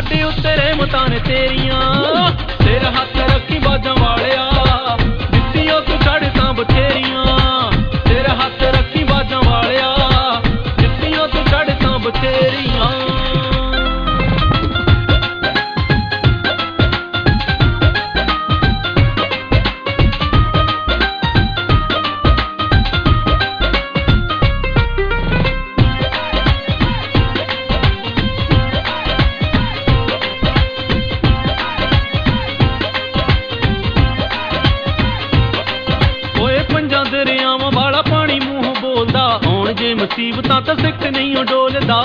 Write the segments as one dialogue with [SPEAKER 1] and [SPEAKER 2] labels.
[SPEAKER 1] साडे उत्ते रहमतां ने तेरियां सिर हथ रखी बाजां वालिया दित्तियां तू छड़ तां बथेरियां सिर हथ रखी बाजां वालिया दित्तियां तू छड़ तां बथेरियां दरियावां वाला पानी मूंह बोलदा आउण जे मुसीबतां तां सिख नहीं डोलदा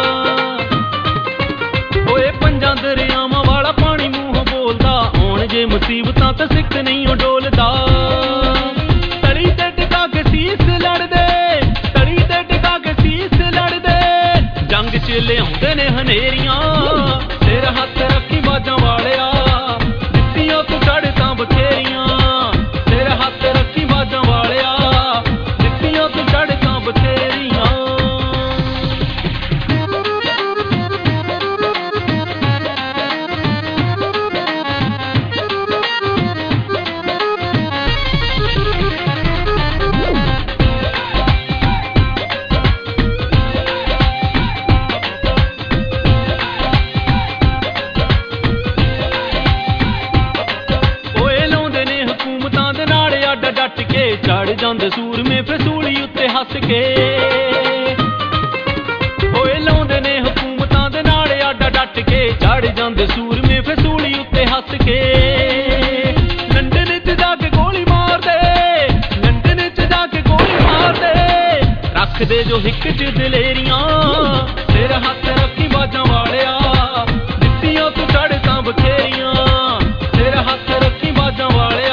[SPEAKER 1] ओए पंजां दरियावां वाला पानी मूंह बोलदा आउण जे मुसीबतां तां सिख नहीं डोलदा तली ते टिका के सीस लड़दे तली ते टिका के सीस लड़दे जंग च लिआउंदे ने हनेरियां सिर हथ रखी बाजां वालिया दित्तियां तू छड़ तां बथेरियां सिर हथ रखी बाजां वालिया डट के चढ़ जांदे सूरमे फिर सूली उत्ते हस के ओए लाउंदे ने हुकूमतां दे नाल आडा डट के चढ़ जांदे सूरमे फिर सूली उत्ते हस के लंडन च जाके गोली मार दे लंडन च जाके गोली मार दे रख दे जो हिक च दलेरियां सिर हथ रखी बाजां वालिया दित्तियां तू छड़ तां बथेरियां सिर हथ रखी बाजां वालिया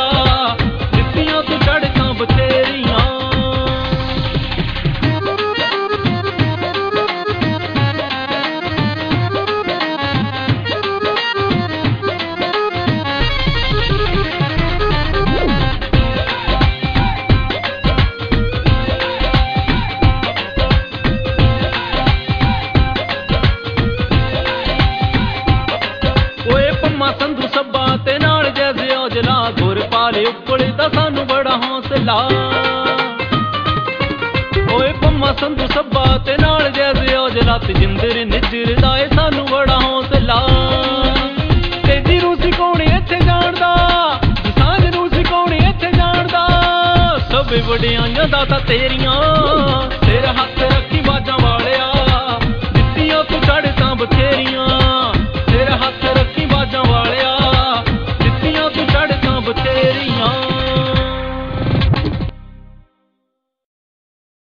[SPEAKER 1] संधू सब्बा ते नाल जैसे औजला गुर पाले उकड़े दा सानू बड़ा हौसला ओए पम्मा संधू सब्बा ते नाल जैसे औजला ते जिंदर निजर दा सानू बड़ा हौसला तेजी नूं सिखाउणी इत्थे जाणदा सांझ नूं सिखाउणी इत्थे जाणदा सब वडियाइयां दाता तेरियां सिर हथ